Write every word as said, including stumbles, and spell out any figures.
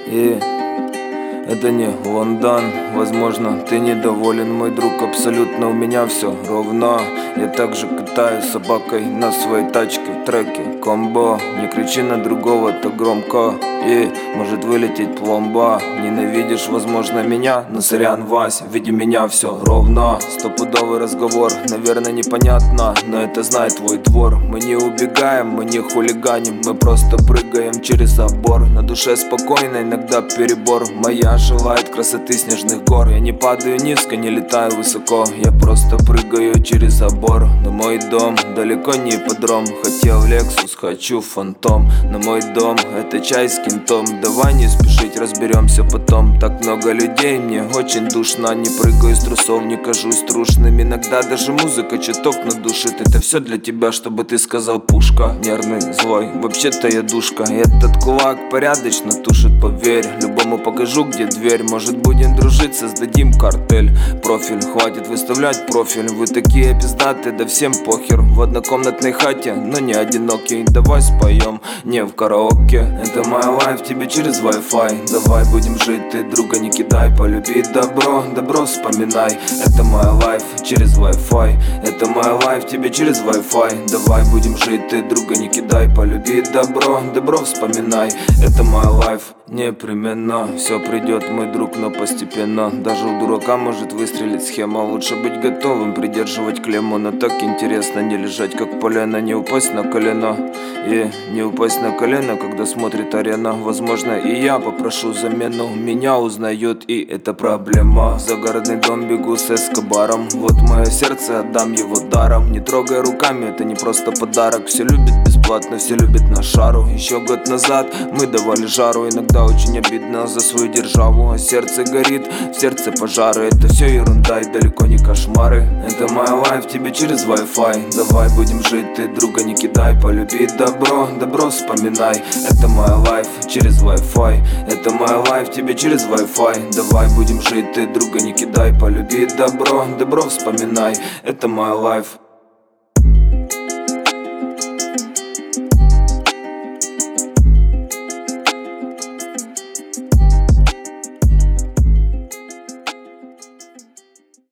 И это не Лондон, возможно, ты недоволен, мой друг, абсолютно у меня все ровно. Я также катаюсь собакой на своей тачке в треке комбо. Не кричи на другого так громко, и может вылететь пломба. Ненавидишь, возможно, меня, но сорян, Вась, ведь у меня все ровно. Стопудовый разговор, наверное, непонятно, но это знает твой двор. Мы не убегаем, мы не хулиганим, мы просто прыгаем через забор. На душе спокойно, иногда перебор. Моя желает красоты снежных гор. Я не падаю низко, не летаю высоко, я просто прыгаю через забор. На мой дом далеко не ипподром. Хотел Лексус, хочу фантом. На мой дом это чай с кентом. Давай не спешить, разберемся потом. Так много людей, мне очень душно. Не прыгаю из трусов, не кажусь трушным. Иногда даже музыка чуток надушит. Это все для тебя, чтобы ты сказал пушка. Нервный, злой, вообще-то я душка. Этот кулак порядочно тушит, поверь. Любому покажу, где дверь. Может будем дружить, создадим картель. Профиль, хватит выставлять профиль. Вы такие пиздатые, да всем похер. В однокомнатной хате, но не одинокий. Давай споем, не в караоке. Это моя лайф, тебе через Wi-Fi. Давай будем жить, ты друга не кидай. Полюби добро, добро вспоминай. Это моя лайф, через Wi-Fi. Это моя лайф, тебе через Wi-Fi. Давай будем жить, ты друга не кидай. Полюби добро, добро вспоминай. Это моя лайф, непременно. Все придет, мой друг, но постепенно. Даже у дурака может выстрелить схема. Лучше быть готовым, придерживать клемму. Но так интересно не лежать как полено, не упасть на колено. И не упасть на колено, когда смотрит арена. Возможно, и я попрошу замену. Меня узнают, и это проблема. В загородный дом бегу с Эскобаром. Вот мое сердце, отдам его даром. Не трогай руками, это не просто подарок. Все любят бесплатно, все любят на шару. Еще год назад мы давали жару. Иногда очень обидно за свою державу. А сердце горит, в сердце пожары. Это все ерунда и далеко не кошмары. Это моя лайф, тебе через Wi-Fi. Давай будем жить, ты друга не кидай. Полюби добро, добро вспоминай. Это моя лайф, через Wi-Fi. Это моя лайф, тебе через Wi-Fi. Давай будем жить, ты друга не кидай. Полюби добро, добро вспоминай. Это моя лайф.